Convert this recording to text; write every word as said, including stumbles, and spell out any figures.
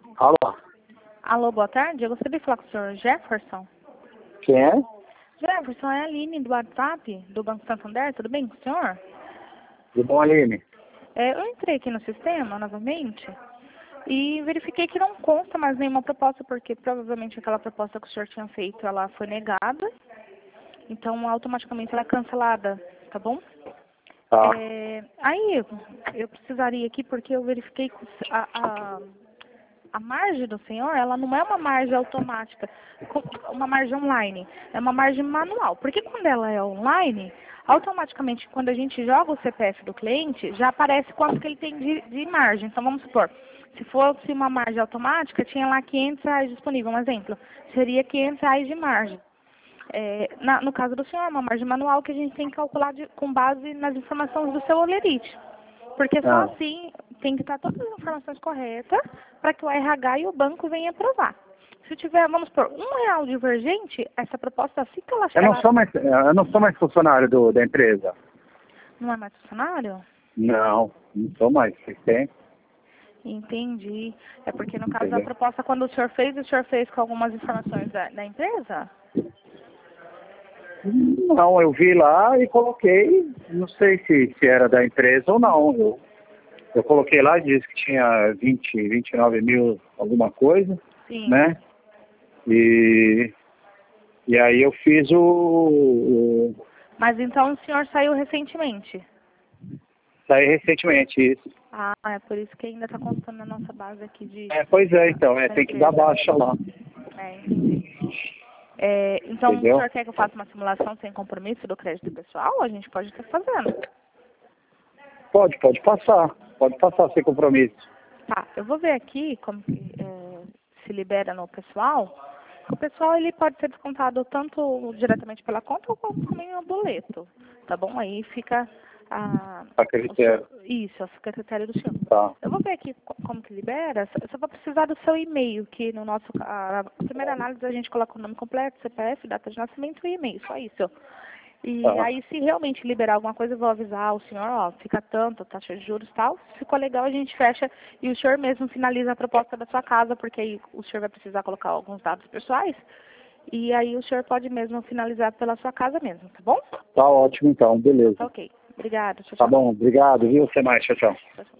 Alô? Alô, boa tarde. Eu gostaria de falar com o senhor Jefferson. Quem é? Jefferson, é a Aline do WhatsApp, do Banco Santander. Tudo bem com o senhor? Tudo bom, Aline? É, eu entrei aqui no sistema, novamente, e verifiquei que não consta mais nenhuma proposta, porque provavelmente aquela proposta que o senhor tinha feito, ela foi negada. Então, automaticamente ela é cancelada, tá bom? Tá. É, aí, eu precisaria aqui, porque eu verifiquei que a, a, a margem do senhor, ela não é uma margem automática, uma margem online, é uma margem manual. Porque quando ela é online, automaticamente, quando a gente joga o C P F do cliente, já aparece quanto que ele tem de, de margem. Então, vamos supor, se fosse uma margem automática, tinha lá quinhentos reais disponível. Um exemplo, seria quinhentos reais de margem. É, na, no caso do senhor, é uma margem manual que a gente tem que calcular de, com base nas informações do seu olerite. Porque só Ah. assim tem que estar todas as informações corretas para que o R H e o banco venham aprovar. Se tiver, vamos por um real divergente, essa proposta assim que ela Eu não ela sou mais, eu não sou mais funcionário do, da empresa. não é mais funcionário? Não, não sou mais. Vocês têm? Entendi. É porque no caso da Entendeu? proposta, quando o senhor fez, o senhor fez com algumas informações da, da empresa? Não, eu vi lá e coloquei, não sei se, se era da empresa ou não. Eu, eu coloquei lá, disse que tinha vinte, vinte e nove mil alguma coisa, Sim. né? E, e aí eu fiz o, o Mas então o senhor saiu recentemente? saí recentemente isso. Ah, é por isso que ainda está constando na nossa base aqui de... É, pois é, então, é, da tem que dar empresa. baixa lá. É, entendi. É, então, o Entendeu? senhor quer que eu faça uma simulação sem compromisso do crédito pessoal? A gente pode estar fazendo. Pode, pode passar. Pode passar sem compromisso. Tá, eu vou ver aqui como que é, se libera no pessoal. O pessoal, ele pode ser descontado tanto diretamente pela conta ou como também no boleto. Tá bom? Aí fica a... A o senhor, critério. isso, fica a critério do senhor. Tá. Eu vou ver aqui co- como que libera. Só- Eu só vou precisar do seu e-mail, que no nosso... A, a primeira análise a gente coloca o nome completo, C P F, data de nascimento e e-mail. Só isso. E Tá. aí, se realmente liberar alguma coisa, eu vou avisar o senhor, ó, fica tanto, taxa de juros e tal. Se ficou legal, a gente fecha e o senhor mesmo finaliza a proposta da sua casa, porque aí o senhor vai precisar colocar alguns dados pessoais. E aí o senhor pode mesmo finalizar pela sua casa mesmo, tá bom? Tá ótimo então, Então beleza. tá ok. Obrigada. Tchau, Tá tchau. bom, obrigado, viu? Até mais, tchau, tchau. Tchau, tchau.